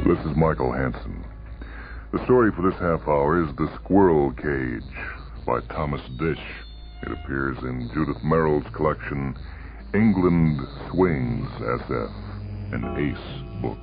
This is Michael Hansen. The story for this half hour is The Squirrel Cage by Thomas Dish. It appears in Judith Merrill's collection, England Swings, SF, an Ace book.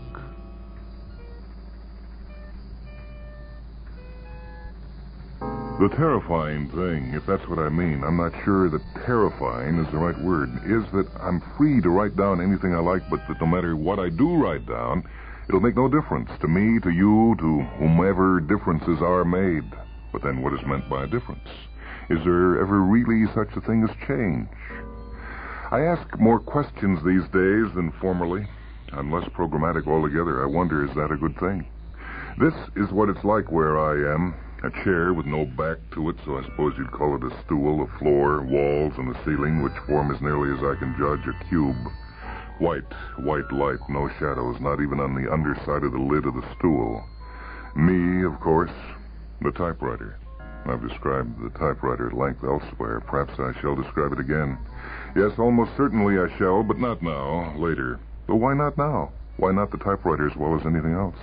The terrifying thing, if that's what I mean, I'm not sure that terrifying is the right word, is that I'm free to write down anything I like, but that no matter what I do write down, it'll make no difference to me, to you, to whomever differences are made. But then what is meant by difference? Is there ever really such a thing as change? I ask more questions these days than formerly. I'm less programmatic altogether. I wonder, is that a good thing? This is what it's like where I am. A chair with no back to it, so I suppose you'd call it a stool, a floor, walls, and a ceiling, which form as nearly as I can judge a cube. White light, no shadows, not even on the underside of the lid of the stool. Me, of course, the typewriter. I've described the typewriter at length elsewhere. Perhaps I shall describe it again. Yes, almost certainly I shall, but not now, later. But why not now? Why not the typewriter as well as anything else?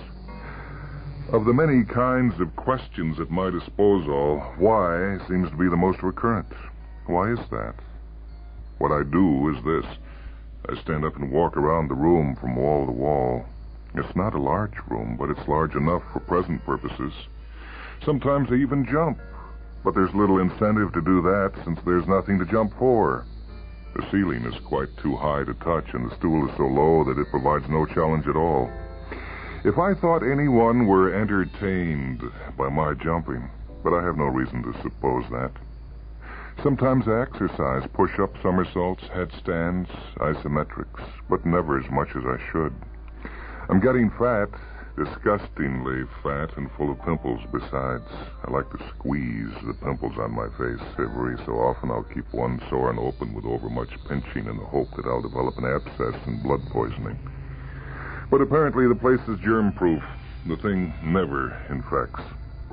Of the many kinds of questions at my disposal, why seems to be the most recurrent. Why is that? What I do is this. I stand up and walk around the room from wall to wall. It's not a large room, but it's large enough for present purposes. Sometimes I even jump, but there's little incentive to do that since there's nothing to jump for. The ceiling is quite too high to touch, and the stool is so low that it provides no challenge at all. If I thought anyone were entertained by my jumping, but I have no reason to suppose that. Sometimes I exercise, push-ups, somersaults, headstands, isometrics, but never as much as I should. I'm getting fat, disgustingly fat, and full of pimples besides. I like to squeeze the pimples on my face. Every so often I'll keep one sore and open with overmuch pinching in the hope that I'll develop an abscess and blood poisoning. But apparently the place is germ-proof. The thing never infects.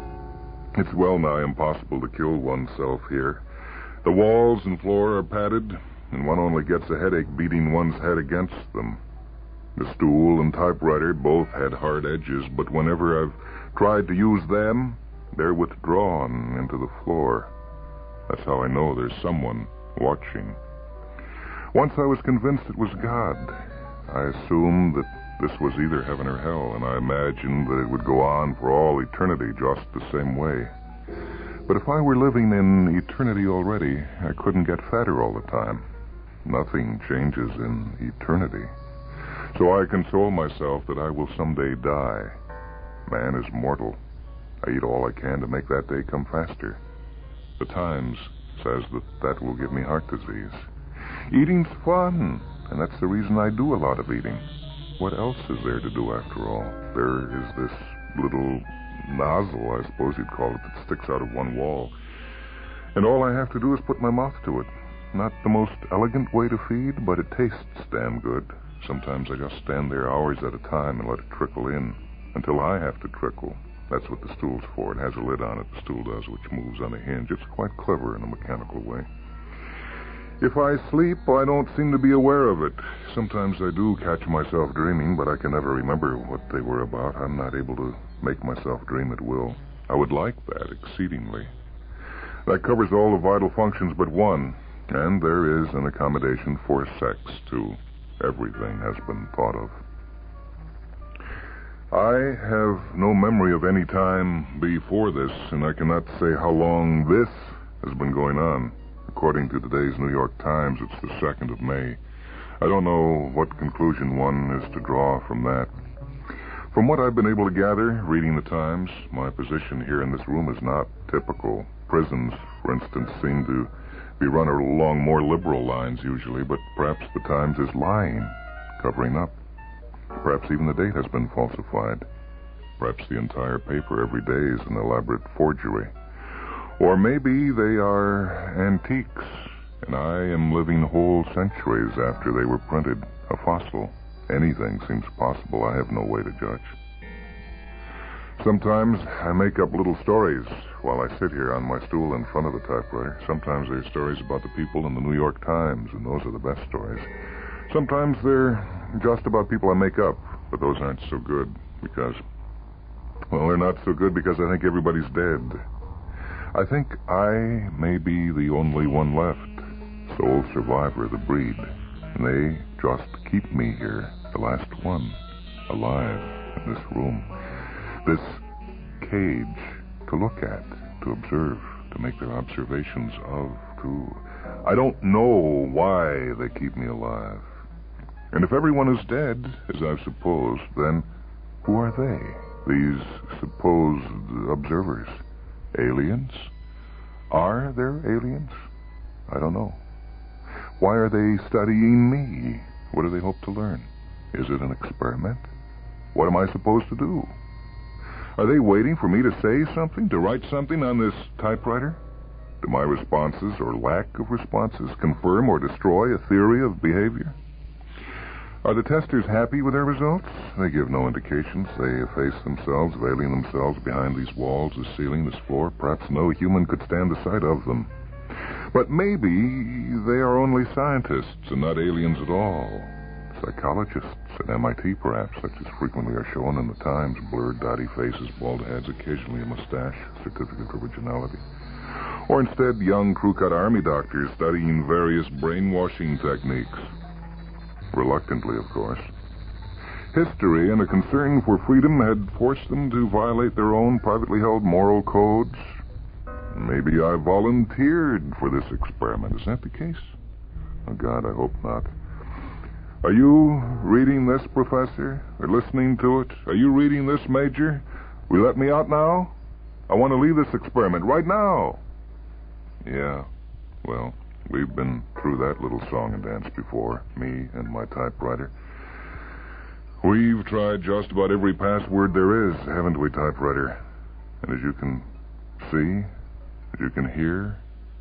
It's well nigh impossible to kill oneself here. The walls and floor are padded, and one only gets a headache beating one's head against them. The stool and typewriter both had hard edges, but whenever I've tried to use them, they're withdrawn into the floor. That's how I know there's someone watching. Once I was convinced it was God. I assumed that this was either heaven or hell, and I imagined that it would go on for all eternity just the same way. But if I were living in eternity already, I couldn't get fatter all the time. Nothing changes in eternity. So I console myself that I will someday die. Man is mortal. I eat all I can to make that day come faster. The Times says that will give me heart disease. Eating's fun, and that's the reason I do a lot of eating. What else is there to do, after all? There is this little nozzle, I suppose you'd call it, that sticks out of one wall. And all I have to do is put my mouth to it. Not the most elegant way to feed, but it tastes damn good. Sometimes I just stand there hours at a time and let it trickle in, until I have to trickle. That's what the stool's for. It has a lid on it, the stool does, which moves on a hinge. It's quite clever in a mechanical way. If I sleep, I don't seem to be aware of it. Sometimes I do catch myself dreaming, but I can never remember what they were about. I'm not able to make myself dream at will. I would like that exceedingly. That covers all the vital functions but one, and there is an accommodation for sex, too. Everything has been thought of. I have no memory of any time before this, and I cannot say how long this has been going on. According to today's New York Times, it's the 2nd of May. I don't know what conclusion one is to draw from that. From what I've been able to gather, reading the Times, my position here in this room is not typical. Prisons, for instance, seem to be run along more liberal lines usually, but perhaps the Times is lying, covering up. Perhaps even the date has been falsified. Perhaps the entire paper every day is an elaborate forgery. Or maybe they are antiques, and I am living whole centuries after they were printed, a fossil. Anything seems possible. I have no way to judge. Sometimes I make up little stories while I sit here on my stool in front of the typewriter. Sometimes they're stories about the people in the New York Times, and those are the best stories. Sometimes they're just about people I make up, but those aren't so good. Because, well, they're not so good because I think everybody's dead. I think I may be the only one left, sole survivor of the breed. And they just keep me here, the last one, alive in this room. This cage to look at, to observe, to make their observations of, to... I don't know why they keep me alive. And if everyone is dead, as I've supposed, then who are they, these supposed observers? Aliens? Are there aliens? I don't know. Why are they studying me? What do they hope to learn? Is it an experiment? What am I supposed to do? Are they waiting for me to say something, to write something on this typewriter? Do my responses or lack of responses confirm or destroy a theory of behavior? Are the testers happy with their results? They give no indications. They efface themselves, veiling themselves behind these walls, this ceiling, this floor. Perhaps no human could stand the sight of them. But maybe they are only scientists and not aliens at all. Psychologists at MIT, perhaps, such as frequently are shown in the Times. Blurred, dotty faces, bald heads, occasionally a mustache, certificate of originality. Or instead, young crew-cut army doctors studying various brainwashing techniques. Reluctantly, of course. History and a concern for freedom had forced them to violate their own privately held moral codes. Maybe I volunteered for this experiment. Is that the case? Oh, God, I hope not. Are you reading this, Professor? Or listening to it? Are you reading this, Major? Will you let me out now? I want to leave this experiment right now. Yeah, well, we've been through that little song and dance before, me and my typewriter. We've tried just about every password there is, haven't we, typewriter? And as you can see, as you can hear,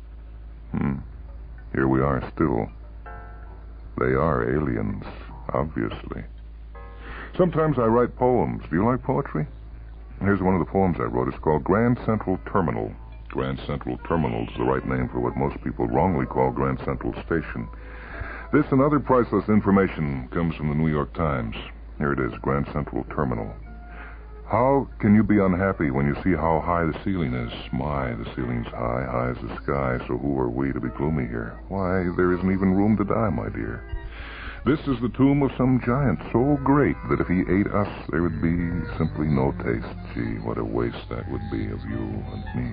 here we are still. They are aliens, obviously. Sometimes I write poems. Do you like poetry? Here's one of the poems I wrote. It's called Grand Central Terminal. Grand Central Terminal is the right name for what most people wrongly call Grand Central Station. This and other priceless information comes from the New York Times. Here it is, Grand Central Terminal. How can you be unhappy when you see how high the ceiling is? My, the ceiling's high, high as the sky, so who are we to be gloomy here? Why, there isn't even room to die, my dear. This is the tomb of some giant so great that if he ate us, there would be simply no taste. Gee, what a waste that would be of you and me.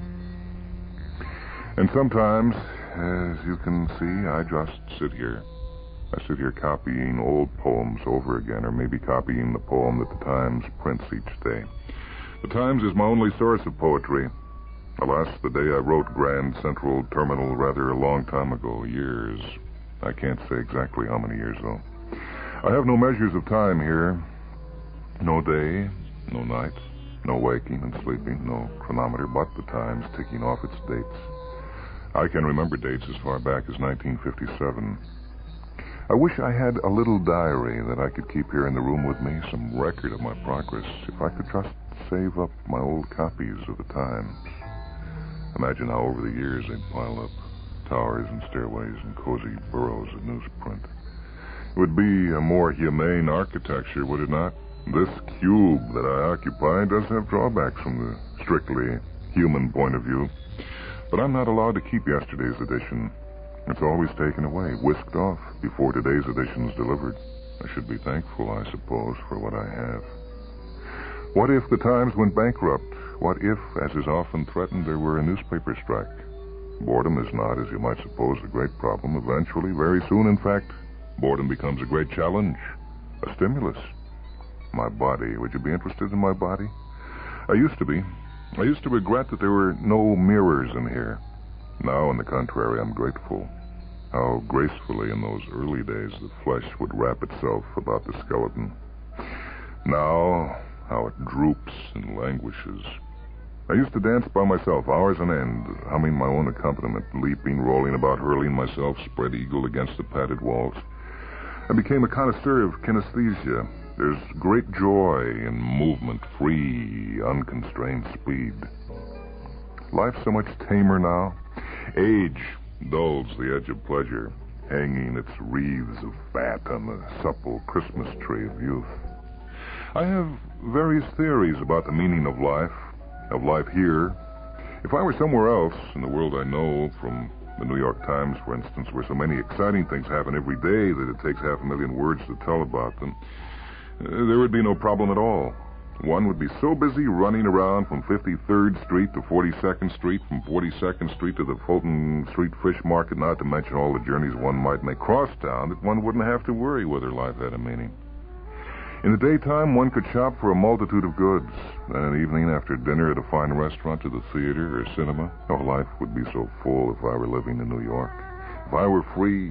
And sometimes, as you can see, I just sit here. I sit here copying old poems over again, or maybe copying the poem that the Times prints each day. The Times is my only source of poetry. Alas, the day I wrote Grand Central Terminal rather a long time ago, years. I can't say exactly how many years, though. I have no measures of time here. No day, no night, no waking and sleeping, no chronometer, but the Times ticking off its dates. I can remember dates as far back as 1957. I wish I had a little diary that I could keep here in the room with me, some record of my progress, if I could just save up my old copies of the Times. Imagine how over the years they'd pile up, towers and stairways and cozy burrows of newsprint. It would be a more humane architecture, would it not? This cube that I occupy does have drawbacks from the strictly human point of view. But I'm not allowed to keep yesterday's edition. It's always taken away, whisked off, before today's edition is delivered. I should be thankful, I suppose, for what I have. What if the Times went bankrupt? What if, as is often threatened, there were a newspaper strike? Boredom is not, as you might suppose, a great problem. Eventually, very soon, in fact, boredom becomes a great challenge, a stimulus. My body. Would you be interested in my body? I used to be. I used to regret that there were no mirrors in here. Now, on the contrary, I'm grateful. How gracefully in those early days the flesh would wrap itself about the skeleton. Now, how it droops and languishes. I used to dance by myself, hours on end, humming my own accompaniment, leaping, rolling about, hurling myself spread-eagled against the padded walls. I became a connoisseur of kinesthesia. There's great joy in movement, free, unconstrained speed. Life's so much tamer now. Age dulls the edge of pleasure, hanging its wreaths of fat on the supple Christmas tree of youth. I have various theories about the meaning of life here. If I were somewhere else in the world I know, from the New York Times, for instance, where so many exciting things happen every day that it takes 500,000 words to tell about them, there would be no problem at all. One would be so busy running around from 53rd Street to 42nd Street, from 42nd Street to the Fulton Street Fish Market, not to mention all the journeys one might make cross town, that one wouldn't have to worry whether life had a meaning. In the daytime, one could shop for a multitude of goods. Then in the evening, after dinner at a fine restaurant, to the theater or cinema. Oh, life would be so full if I were living in New York. If I were free.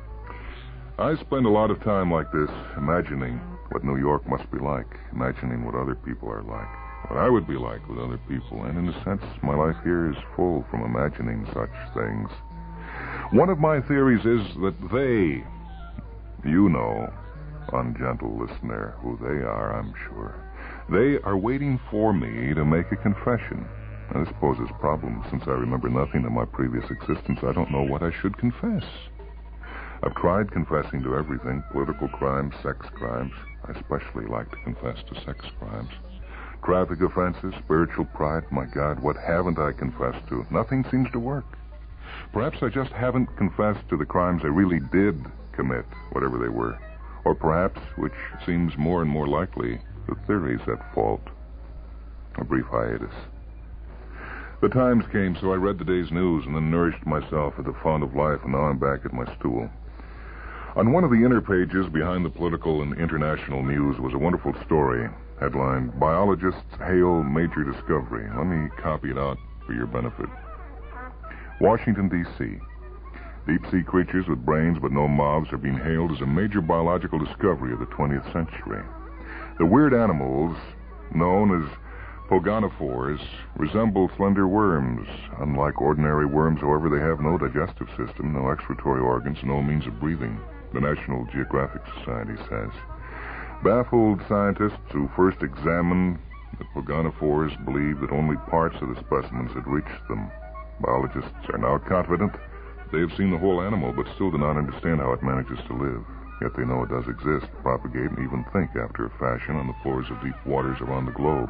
I spend a lot of time like this, imagining what New York must be like, imagining what other people are like, what I would be like with other people, and in a sense, my life here is full from imagining such things. One of my theories is that they, you know, ungentle listener, who they are, I'm sure, they are waiting for me to make a confession. And this poses problems. Since I remember nothing of my previous existence, I don't know what I should confess. I've tried confessing to everything, political crimes, sex crimes. I especially like to confess to sex crimes. Traffic offenses, spiritual pride. My God, what haven't I confessed to? Nothing seems to work. Perhaps I just haven't confessed to the crimes I really did commit, whatever they were. Or perhaps, which seems more and more likely, the theory's at fault. A brief hiatus. The Times came, so I read the day's news and then nourished myself at the fount of life, and now I'm back at my stool. On one of the inner pages behind the political and international news was a wonderful story, headlined, Biologists Hail Major Discovery. Let me copy it out for your benefit. Washington, D.C. Deep-sea creatures with brains but no mouths are being hailed as a major biological discovery of the 20th century. The weird animals, known as pogonophores, resemble slender worms. Unlike ordinary worms, however, they have no digestive system, no excretory organs, no means of breathing, the National Geographic Society says. Baffled scientists who first examined the pogonophores believed that only parts of the specimens had reached them. Biologists are now confident they have seen the whole animal, but still do not understand how it manages to live. Yet they know it does exist, propagate, and even think after a fashion on the floors of deep waters around the globe.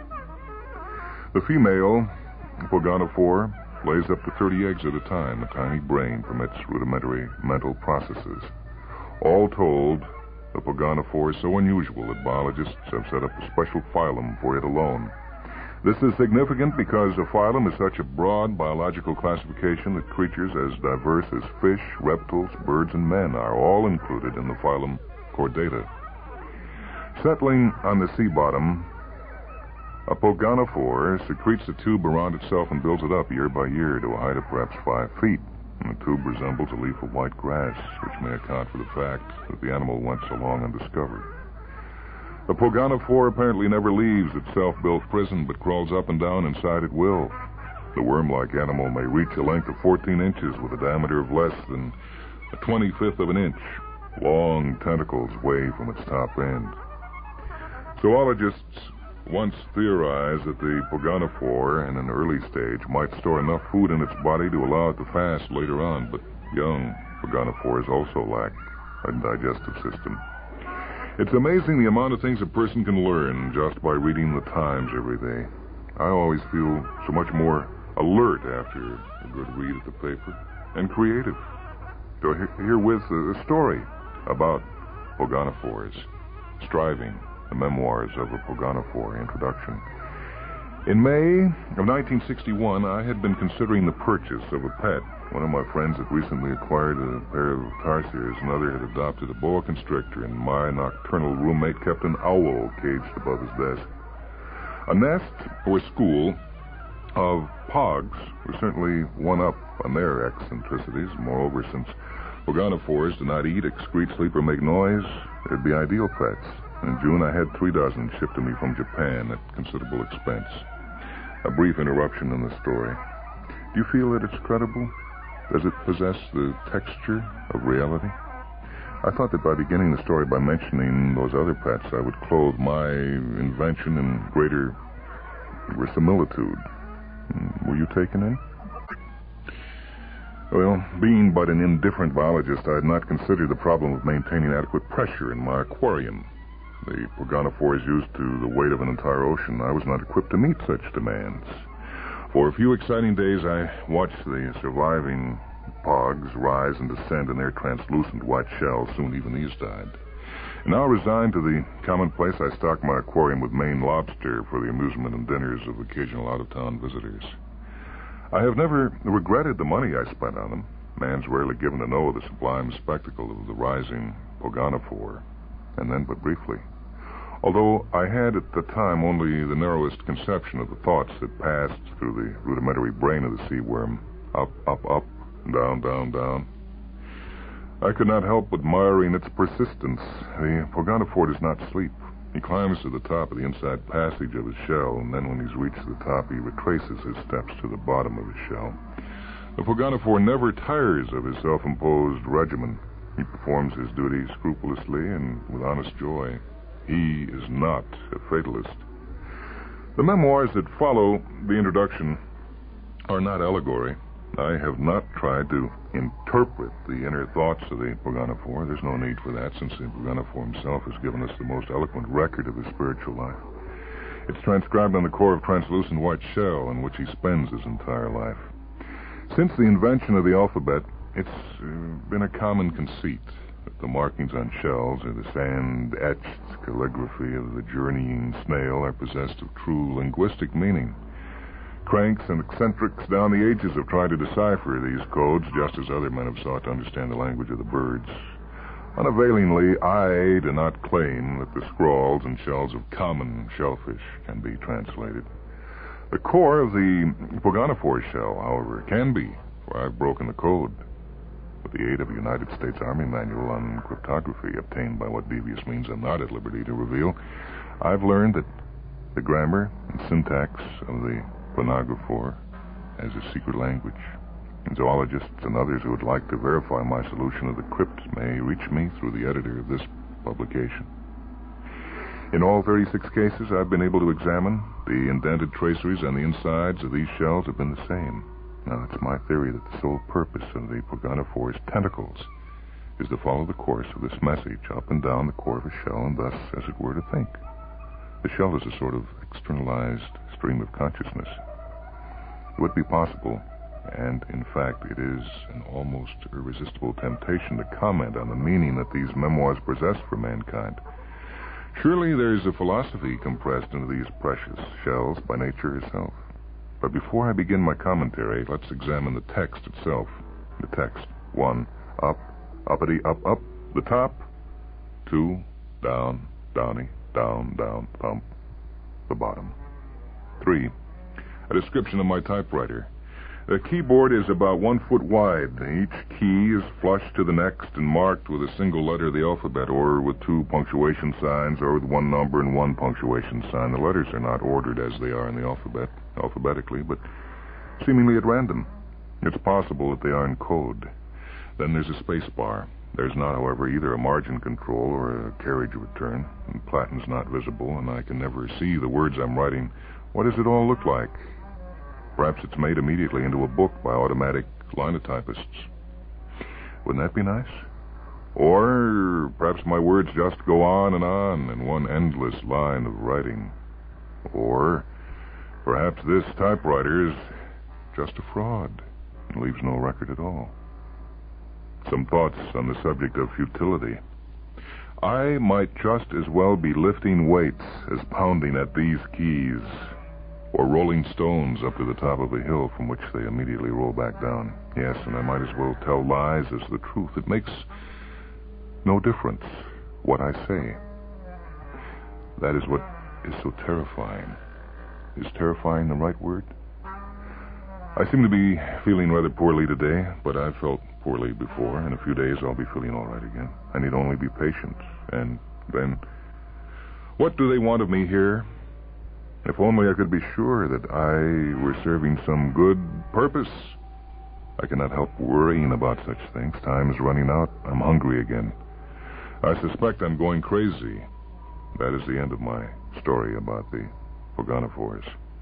The female pogonophore lays up to 30 eggs at a time. A tiny brain permits rudimentary mental processes. All told, the pogonophore is so unusual that biologists have set up a special phylum for it alone. This is significant because a phylum is such a broad biological classification that creatures as diverse as fish, reptiles, birds, and men are all included in the phylum Chordata. Settling on the sea bottom, a pogonophore secretes a tube around itself and builds it up year by year to a height of perhaps 5 feet. And the tube resembles a leaf of white grass, which may account for the fact that the animal went so long undiscovered. The pogonophore apparently never leaves its self-built prison, but crawls up and down inside at will. The worm-like animal may reach a length of 14 inches with a diameter of less than a 25th of an inch. Long tentacles wave from its top end. Zoologists once theorized that the pogonophore, in an early stage, might store enough food in its body to allow it to fast later on, but young pogonophores also lack a digestive system. It's amazing the amount of things a person can learn just by reading the Times every day. I always feel so much more alert after a good read at the paper, and creative. So herewith a story about pogonophores, Striving, the Memoirs of a Pogonophore, introduction. In May of 1961, I had been considering the purchase of a pet. One of my friends had recently acquired a pair of tarsiers. Another had adopted a boa constrictor, and my nocturnal roommate kept an owl caged above his desk. A nest or school of pogs was certainly one up on their eccentricities. Moreover, since pogonophores do not eat, excrete, sleep, or make noise, they'd be ideal pets. In June, I had 3 dozen shipped to me from Japan at considerable expense. A brief interruption in the story. Do you feel that it's credible? Does it possess the texture of reality? I thought that by beginning the story by mentioning those other pets, I would clothe my invention in greater verisimilitude. Were you taken in? Well, being but an indifferent biologist, I had not considered the problem of maintaining adequate pressure in my aquarium. The Poganophores used to the weight of an entire ocean. I was not equipped to meet such demands. For a few exciting days, I watched the surviving pogs rise and descend in their translucent white shells. Soon even these died. And now, resigned to the commonplace, I stocked my aquarium with Maine lobster for the amusement and dinners of occasional out-of-town visitors. I have never regretted the money I spent on them. Man's rarely given to know the sublime spectacle of the rising Poganophore, and then but briefly. Although I had at the time only the narrowest conception of the thoughts that passed through the rudimentary brain of the sea worm, up, up, up, down, down, down. I could not help admiring its persistence. The Poganophore does not sleep. He climbs to the top of the inside passage of his shell, and then when he's reached the top, he retraces his steps to the bottom of his shell. The Poganophore never tires of his self-imposed regimen. He performs his duty scrupulously and with honest joy. He is not a fatalist. The memoirs that follow the introduction are not allegory. I have not tried to interpret the inner thoughts of the Poganophore. There's no need for that, since the Poganophore himself has given us the most eloquent record of his spiritual life. It's transcribed on the core of translucent white shell in which he spends his entire life. Since the invention of the alphabet, it's been a common conceit that the markings on shells or the sand-etched calligraphy of the journeying snail are possessed of true linguistic meaning. Cranks and eccentrics down the ages have tried to decipher these codes, just as other men have sought to understand the language of the birds. Unavailingly, I do not claim that the scrawls and shells of common shellfish can be translated. The core of the Poganophore shell, however, can be, for I've broken the code. With the aid of a United States Army manual on cryptography, obtained by what devious means I'm not at liberty to reveal, I've learned that the grammar and syntax of the Poganophore as a secret language. And zoologists and others who would like to verify my solution of the crypt may reach me through the editor of this publication. In all 36 cases I've been able to examine, the indented traceries on the insides of these shells have been the same. Now, it's my theory that the sole purpose of the Poganophore's tentacles is to follow the course of this message up and down the core of a shell, and thus, as it were, to think. The shell is a sort of externalized stream of consciousness. It would be possible, and in fact it is an almost irresistible temptation to comment on the meaning that these memoirs possess for mankind. Surely there is a philosophy compressed into these precious shells by nature herself. But before I begin my commentary, let's examine the text itself. The text. 1. Up, uppity, up, up, the top. 2. Down, downy, down, down, thump, the bottom. 3. A description of my typewriter. The keyboard is about 1 foot wide. Each key is flush to the next and marked with a single letter of the alphabet, or with 2 punctuation signs, or with 1 number and 1 punctuation sign. The letters are not ordered as they are in the alphabet, alphabetically, but seemingly at random. It's possible that they are in code. Then there's a space bar. There's not, however, either a margin control or a carriage return. And platinum's not visible, and I can never see the words I'm writing. What does it all look like? Perhaps it's made immediately into a book by automatic linotypists. Wouldn't that be nice? Or perhaps my words just go on in one endless line of writing. Or perhaps this typewriter is just a fraud and leaves no record at all. Some thoughts on the subject of futility. I might just as well be lifting weights as pounding at these keys, or rolling stones up to the top of a hill from which they immediately roll back down. Yes, and I might as well tell lies as the truth. It makes no difference what I say. That is what is so terrifying. Is terrifying the right word? I seem to be feeling rather poorly today, but I've felt poorly before. In a few days I'll be feeling all right again. I need only be patient. And then, what do they want of me here? If only I could be sure that I were serving some good purpose. I cannot help worrying about such things. Time is running out. I'm hungry again. I suspect I'm going crazy. That is the end of my story about the Poganophores.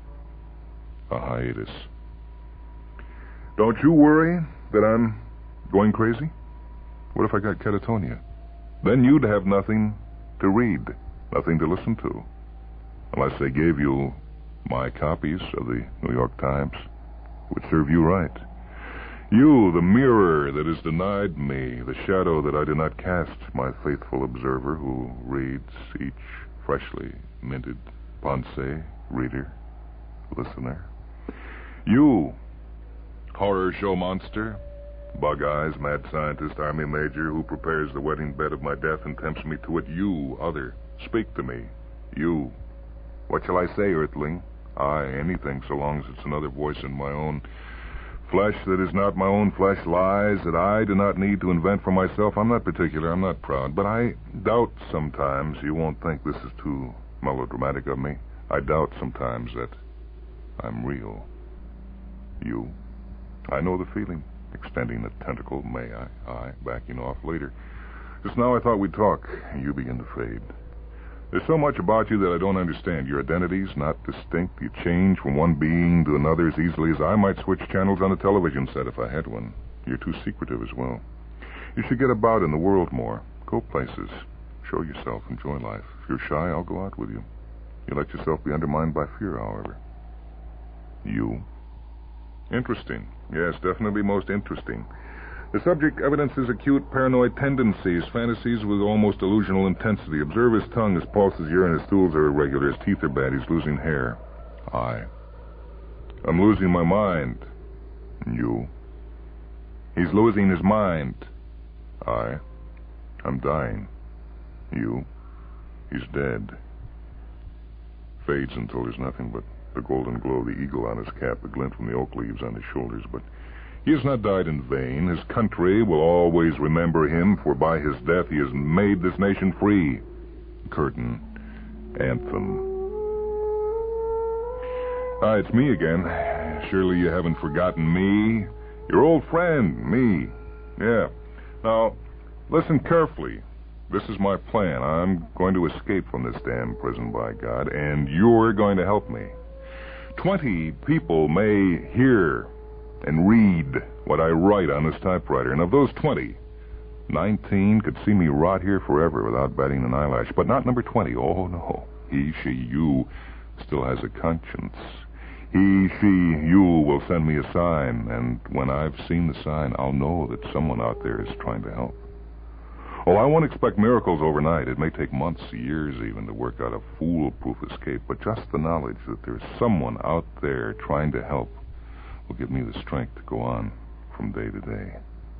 A hiatus. Don't you worry that I'm going crazy? What if I got catatonia? Then you'd have nothing to read. Nothing to listen to. Unless they gave you my copies of the New York Times. It would serve you right. You, the mirror that is denied me, the shadow that I do not cast, my faithful observer who reads each freshly minted Ponce reader, listener. You, horror show monster, bug eyes, mad scientist, army major who prepares the wedding bed of my death and tempts me to it. You, other, speak to me. You. What shall I say, earthling? Aye, anything, so long as it's another voice in my own flesh that is not my own flesh, lies that I do not need to invent for myself. I'm not particular, I'm not proud, but I doubt sometimes, you won't think this is too melodramatic of me, I doubt sometimes that I'm real. You. I know the feeling. Extending a tentacle, may I, backing off later. Just now I thought we'd talk, and you begin to fade. There's so much about you that I don't understand. Your identity's not distinct. You change from one being to another as easily as I might switch channels on a television set if I had one. You're too secretive as well. You should get about in the world more. Go places. Show yourself. Enjoy life. If you're shy, I'll go out with you. You let yourself be undermined by fear, however. You. Interesting. Yes, definitely most interesting. The subject evidences acute paranoid tendencies, fantasies with almost delusional intensity. Observe his tongue, his pulse is urine, his stools are irregular, his teeth are bad, he's losing hair. I'm losing my mind. You. He's losing his mind. I'm dying. You. He's dead. Fades until there's nothing but the golden glow of the eagle on his cap, the glint from the oak leaves on his shoulders, but he has not died in vain. His country will always remember him, for by his death he has made this nation free. Curtain. Anthem. It's me again. Surely you haven't forgotten me. Your old friend, me. Yeah. Now, listen carefully. This is my plan. I'm going to escape from this damn prison, by God, and you're going to help me. 20 people may hear and read what I write on this typewriter. And of those 20, 19 could see me rot here forever without batting an eyelash. But not number 20. Oh, no. He, she, you still has a conscience. He, she, you will send me a sign. And when I've seen the sign, I'll know that someone out there is trying to help. Oh, I won't expect miracles overnight. It may take months, years even, to work out a foolproof escape. But just the knowledge that there's someone out there trying to help will give me the strength to go on from day to day.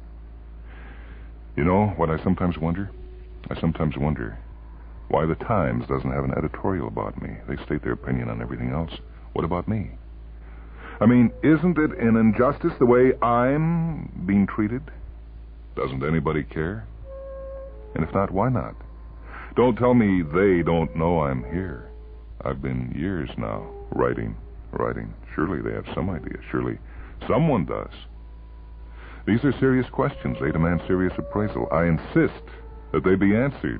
You know what I sometimes wonder? I sometimes wonder why the Times doesn't have an editorial about me. They state their opinion on everything else. What about me? I mean, isn't it an injustice the way I'm being treated? Doesn't anybody care? And if not, why not? Don't tell me they don't know I'm here. I've been years now writing. Surely they have some idea. Surely someone does. These are serious questions. They demand serious appraisal. I insist that they be answered.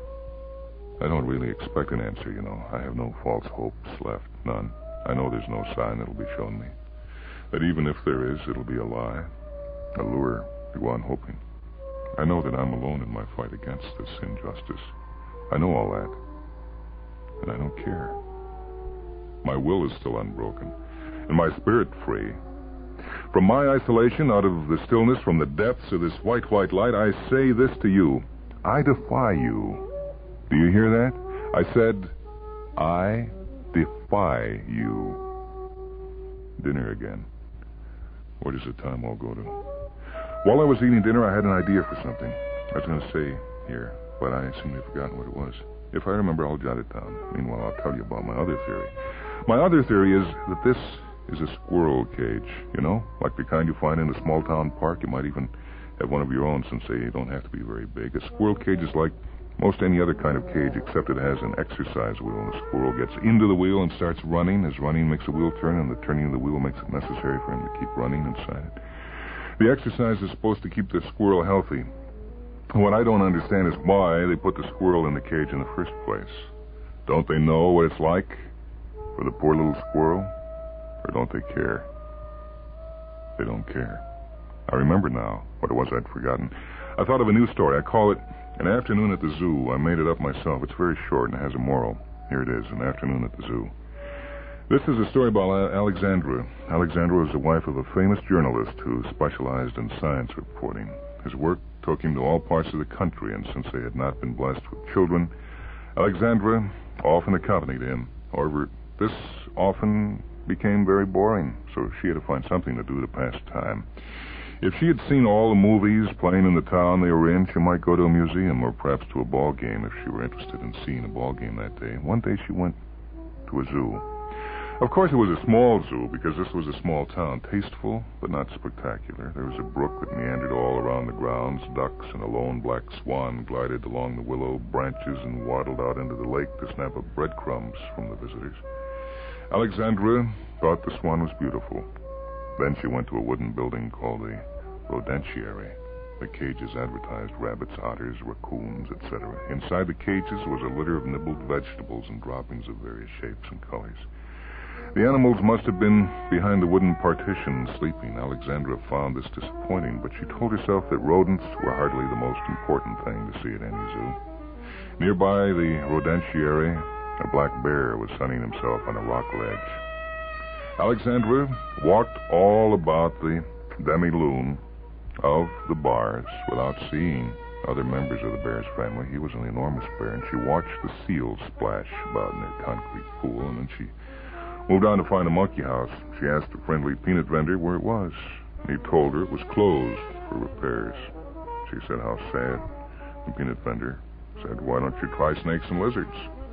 I don't really expect an answer, you know. I have no false hopes left. None. I know there's no sign that'll be shown me. That even if there is, it'll be a lie. A lure to go on hoping. I know that I'm alone in my fight against this injustice. I know all that. And I don't care. My will is still unbroken, and my spirit free. From my isolation, out of the stillness, from the depths of this white light, I say this to you. I defy you. Do you hear that? I said, I defy you. Dinner again. Where does the time all go to? While I was eating dinner, I had an idea for something. I was going to say here, but I seem to have forgotten what it was. If I remember, I'll jot it down. Meanwhile, I'll tell you about my other theory. My other theory is that this is a squirrel cage, you know? Like the kind you find in a small-town park. You might even have one of your own, since they don't have to be very big. A squirrel cage is like most any other kind of cage, except it has an exercise wheel. And the squirrel gets into the wheel and starts running. His running makes the wheel turn, and the turning of the wheel makes it necessary for him to keep running inside it. The exercise is supposed to keep the squirrel healthy. What I don't understand is why they put the squirrel in the cage in the first place. Don't they know what it's like for the poor little squirrel? Or don't they care? They don't care. I remember now what it was I'd forgotten. I thought of a new story. I call it An Afternoon at the Zoo. I made it up myself. It's very short and has a moral. Here it is, An Afternoon at the Zoo. This is a story about Alexandra. Alexandra was the wife of a famous journalist who specialized in science reporting. His work took him to all parts of the country, and since they had not been blessed with children, Alexandra often accompanied him. However, this often became very boring, so she had to find something to do to pass time. If she had seen all the movies playing in the town they were in, she might go to a museum or perhaps to a ball game if she were interested in seeing a ball game that day. One day she went to a zoo. Of course, it was a small zoo because this was a small town. Tasteful, but not spectacular. There was a brook that meandered all around the grounds. Ducks and a lone black swan glided along the willow branches and waddled out into the lake to snap up breadcrumbs from the visitors. Alexandra thought the swan was beautiful. Then she went to a wooden building called the Rodentiary. The cages advertised rabbits, otters, raccoons, etc. Inside the cages was a litter of nibbled vegetables and droppings of various shapes and colors. The animals must have been behind the wooden partition sleeping. Alexandra found this disappointing, but she told herself that rodents were hardly the most important thing to see at any zoo. Nearby the Rodentiary, a black bear was sunning himself on a rock ledge. Alexandra walked all about the demi-lune of the bars without seeing other members of the bear's family. He was an enormous bear, and she watched the seals splash about in their concrete pool, and then she moved on to find a monkey house. She asked a friendly peanut vendor where it was. He told her it was closed for repairs. She said, "How sad." The peanut vendor said, "Why don't you try snakes and lizards?"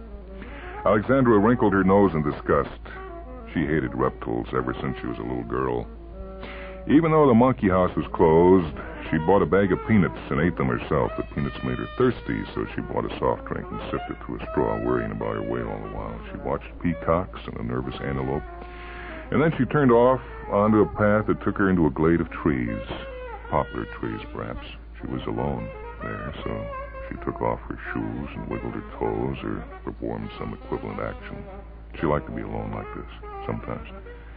Alexandra wrinkled her nose in disgust. She hated reptiles ever since she was a little girl. Even though the monkey house was closed, she bought a bag of peanuts and ate them herself. The peanuts made her thirsty, so she bought a soft drink and sipped it through a straw, worrying about her weight all the while. She watched peacocks and a nervous antelope, and then she turned off onto a path that took her into a glade of trees. Poplar trees, perhaps. She was alone there, so she took off her shoes and wiggled her toes or performed some equivalent action. She liked to be alone like this, sometimes.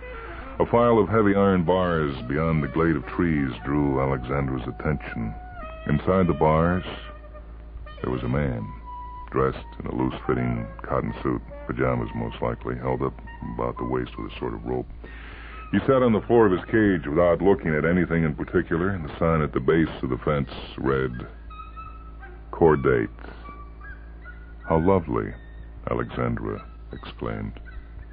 A file of heavy iron bars beyond the glade of trees drew Alexandra's attention. Inside the bars, there was a man, dressed in a loose-fitting cotton suit, pajamas most likely, held up about the waist with a sort of rope. He sat on the floor of his cage without looking at anything in particular, and the sign at the base of the fence read, "Chordate." "How lovely," Alexandra exclaimed.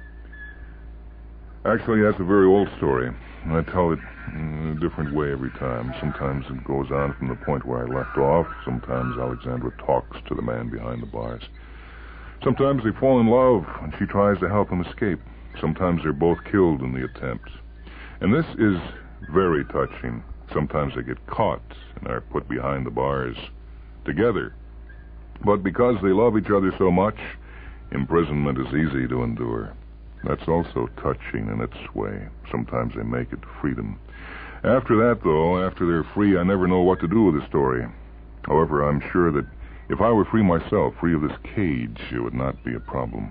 Actually, that's a very old story. I tell it in a different way every time. Sometimes it goes on from the point where I left off. Sometimes Alexandra talks to the man behind the bars. Sometimes they fall in love, and she tries to help him escape. Sometimes they're both killed in the attempt. And this is very touching. Sometimes they get caught and are put behind the bars together. But because they love each other so much, imprisonment is easy to endure. That's also touching in its way. Sometimes they make it to freedom. After that, though, after they're free, I never know what to do with the story. However, I'm sure that if I were free myself, free of this cage, it would not be a problem.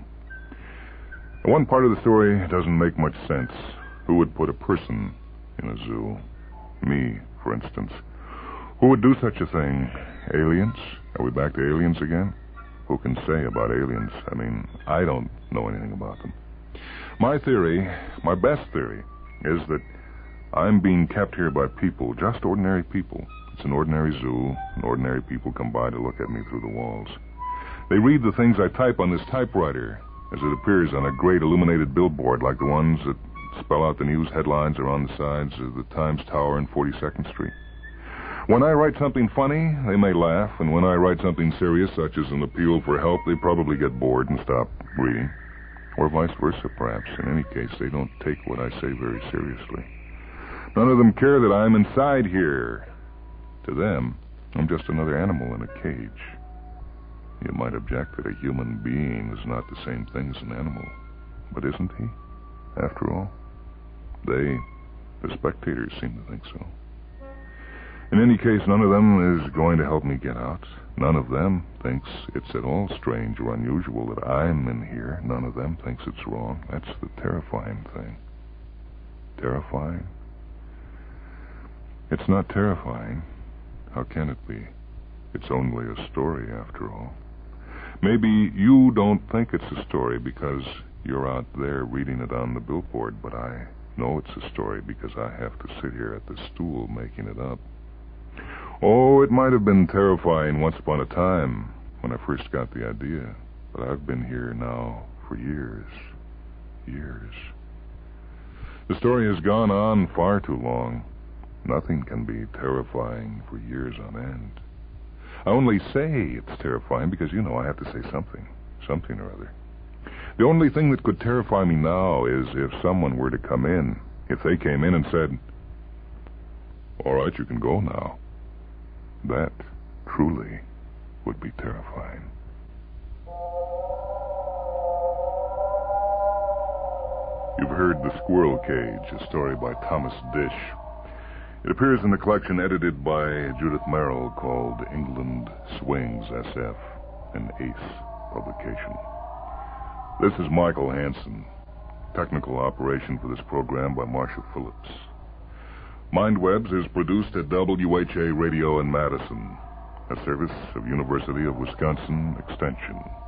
One part of the story doesn't make much sense. Who would put a person in a zoo? Me, for instance. Who would do such a thing? Aliens? Are we back to aliens again? Who can say about aliens? I mean, I don't know anything about them. My theory, my best theory, is that I'm being kept here by people, just ordinary people. It's an ordinary zoo, and ordinary people come by to look at me through the walls. They read the things I type on this typewriter as it appears on a great illuminated billboard like the ones that spell out the news headlines around the sides of the Times Tower and 42nd Street. When I write something funny, they may laugh, and when I write something serious, such as an appeal for help, they probably get bored and stop reading. Or vice versa, perhaps. In any case, they don't take what I say very seriously. None of them care that I'm inside here. To them, I'm just another animal in a cage. You might object that a human being is not the same thing as an animal. But isn't he, after all? They, the spectators, seem to think so. In any case, none of them is going to help me get out. None of them thinks it's at all strange or unusual that I'm in here. None of them thinks it's wrong. That's the terrifying thing. Terrifying? It's not terrifying. How can it be? It's only a story, after all. Maybe you don't think it's a story because you're out there reading it on the billboard, but I know it's a story because I have to sit here at the stool making it up. Oh, it might have been terrifying once upon a time when I first got the idea, but I've been here now for years. The story has gone on far too long. Nothing can be terrifying for years on end. I only say it's terrifying because, I have to say something or other. The only thing that could terrify me now is if someone were to come in, if they came in and said, "All right, you can go now." That truly would be terrifying. You've heard The Squirrel Cage, a story by Thomas Dish. It appears in the collection edited by Judith Merrill called England Swings SF, an Ace publication. This is Michael Hansen. Technical operation for this program by Marcia Phillips. MindWebs is produced at WHA Radio in Madison, a service of University of Wisconsin Extension.